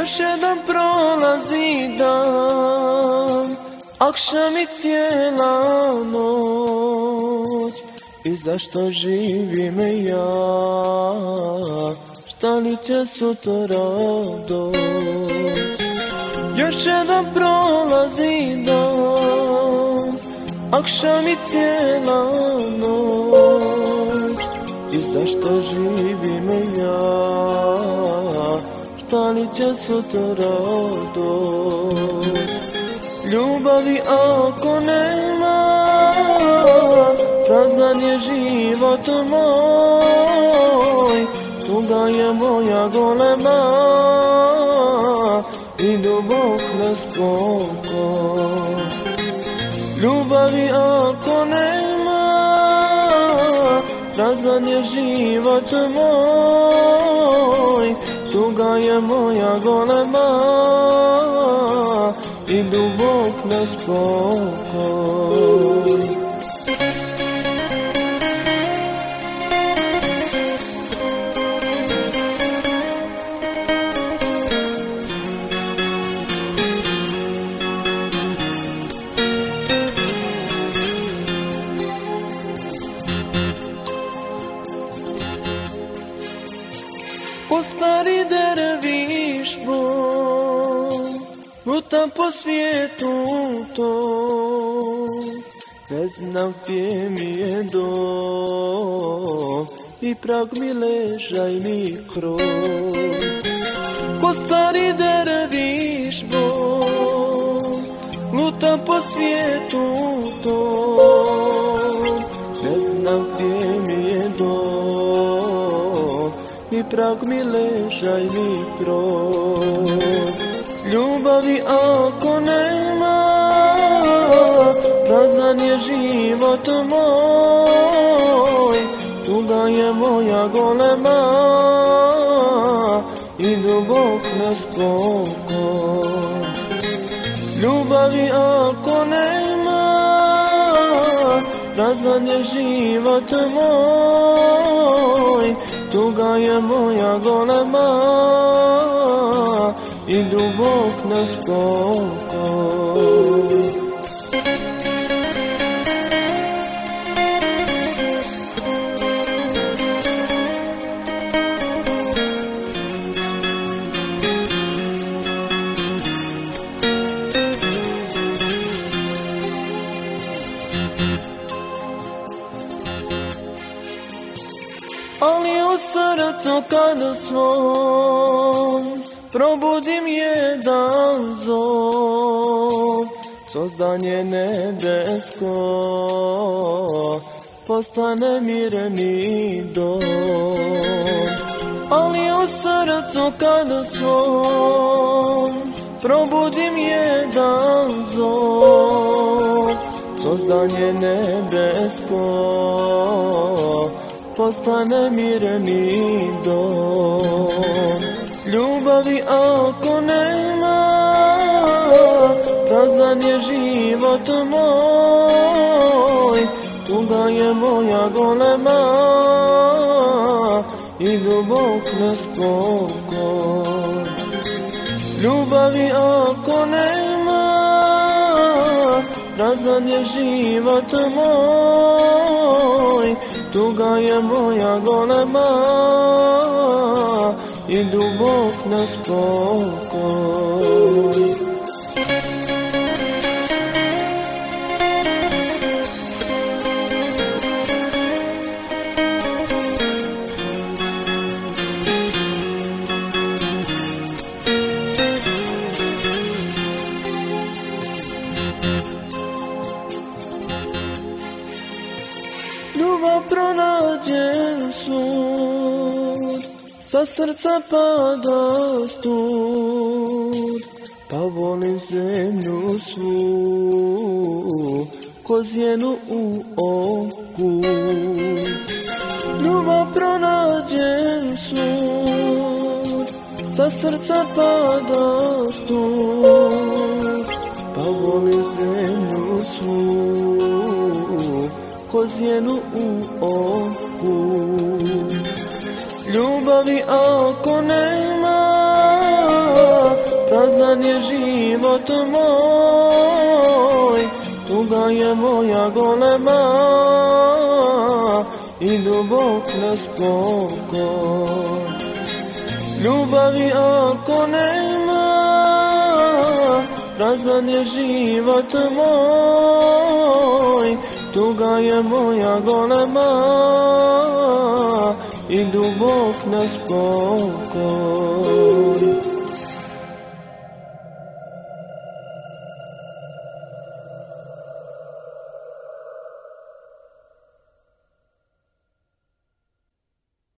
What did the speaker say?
Još jedan prolazi dan, akšam i cijela noć. I zašto živim ja, šta li će sutra doć? Još jedan prolazi dan, akšam i cijela noć. I zašto živim ja, šta li će sutra doć? Ljubavi ako nema, prazan je život moj. Tuga je moja golema i dubok nespokoj. Ljubavi ako nema, prazan je život moj. Tuga je moja golema i dubok nespokoj. Ko stari derviš bol, lutam po svijetu to, ne znam gdje mi je dom i prag mi ležaj mi krov. Ko stari derviš bol, lutam po svijetu to, ne znam gdje mi je dom i prag mi ležaj mi krov. Ljubavi ako nema, prazan je život moj. Tuga je moja golema i dubok nespokoj. Ljubavi ako nema, prazan je život moj. Tuga je moja golema i dubok nespokoj. Ali u srcu kada svom probudim jedan zov, sozdanje nebesko postane mirni dom. Ali u srcu kada svom probudim jedan zov, sozdanje nebesko postane mirni dom. Ljubavi ako nema, prazan je život moj. Tuga je moja golema i dubok nespokoj. Ljubavi ako nema, prazan je život moj. Tuga je moja golema i dubok nespokoj. Ljubav pronađem sud, sa srca pada stud, pa volim zemlju svu, ko zjenu u oku. Ljubav pronađem sud, sa srca pada stud, pa volim zemlju svu, ko zjenu u oku. Ljubavi ako nema, prazan je život moj, tuga je moja golema i dubok nespokoj. Ljubavi ako nema, prazan je život moj, tuga je moja golema i dubok nespokoj.